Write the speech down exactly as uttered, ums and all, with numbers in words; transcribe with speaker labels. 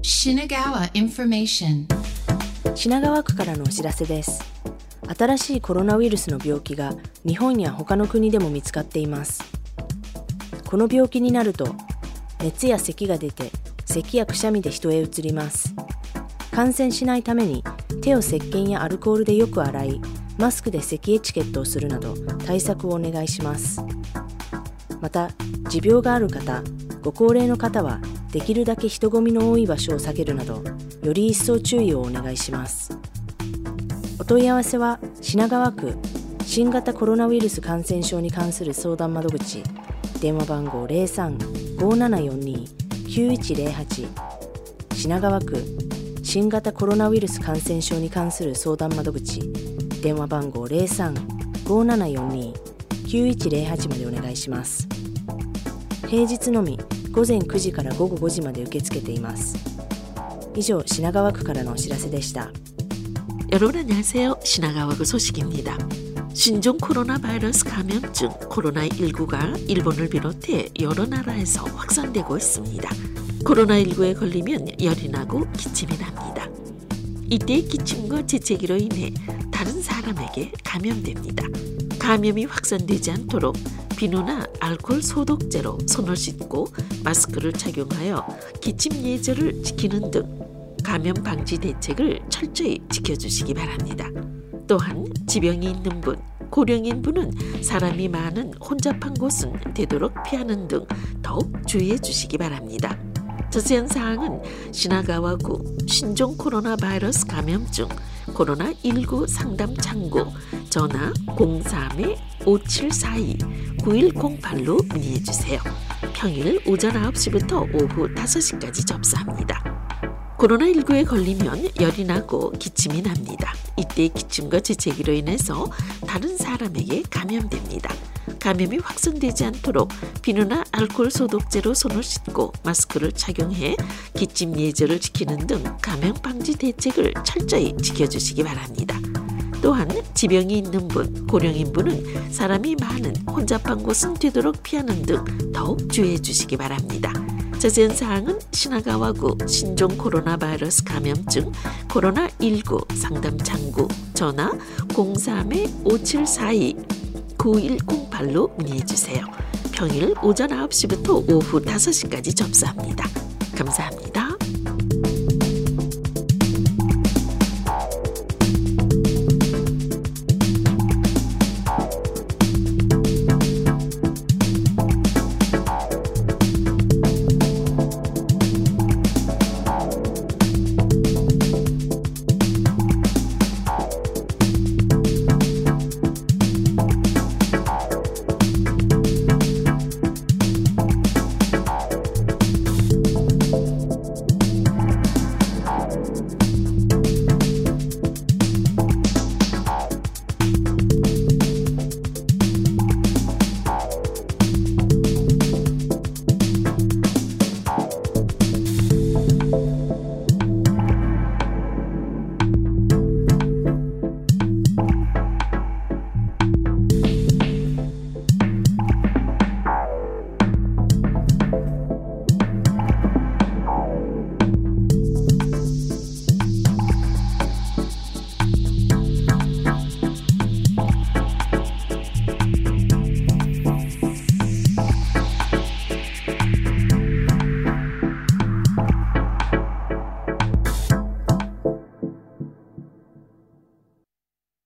Speaker 1: Shinagawa Information
Speaker 2: 品川区からのお知らせです。新しいコロナウイルスの病気が日本や他の国でも見つかっています。この病気になると熱や咳が出て、咳やくしゃみで人へ移ります。感染しないために手を石鹸やアルコールでよく洗い、マスクで咳エチケットをするなど対策をお願いします。また、持病がある方、ご高齢の方はできるだけ人混みの多い場所を避けるなど、より一層注意をお願いします。お問い合わせは品川区新型コロナウイルス感染症に関する相談窓口、電話番号 ゼロさん ごーななよんに きゅういちゼロはち、品川区新型コロナウイルス感染症に関する相談窓口、電話番号 ゼロさん ごーななよんに きゅういちゼロはちまでお願いします。平日のみ午前くじから午後ごじまで受け付けています。以上、品川区からのお知らせでした。
Speaker 3: 여러분 안녕하세요. 시나가와구 소식입니다. 신종 코로나 바이러스 감염증 코로나십구가 일본을 비롯해 여러 나라에서 확산되고 있습니다. 코로나십구에 걸리면 열이 나고 기침이 납니다. 이때의 기침과 재채기로 인해 다른 사람에게 감염됩니다. 감염이 확산되지 않도록 비누나 알코올 소독제로 손을 씻고 마스크를 착용하여 기침 예절을 지키는 등 감염 방지 대책을 철저히 지켜주시기 바랍니다. 또한 지병이 있는 분, 고령인 분은 사람이 많은 혼잡한 곳은 되도록 피하는 등 더욱 주의해 주시기 바랍니다. 자세한 사항은 시나가와구 신종 코로나 바이러스 감염증 코로나십구 상담 창구 전화 공삼 오칠사이 구일공팔로 문의해 주세요. 평일 오전 아홉 시부터 오후 다섯 시까지 접수합니다. 코로나십구에 걸리면 열이 나고 기침이 납니다. 이때 기침과 재채기로 인해서 다른 사람에게 감염됩니다. 감염이 확산되지 않도록 비누나 알코올 소독제로 손을 씻고 마스크를 착용해 기침 예절을 지키는 등 감염 방지 대책을 철저히 지켜주시기 바랍니다. 또한 지병이 있는 분, 고령인 분은 사람이 많은 혼잡한 곳은 되도록 피하는 등 더욱 주의해 주시기 바랍니다. 자세한 사항은 시나가와구 신종 코로나 바이러스 감염증 코로나십구 상담 창구 전화 공삼 오칠사이 구일공팔로 문의해 주세요. 평일 오전 아홉 시부터 오후 다섯 시까지 접수합니다. 감사합니다.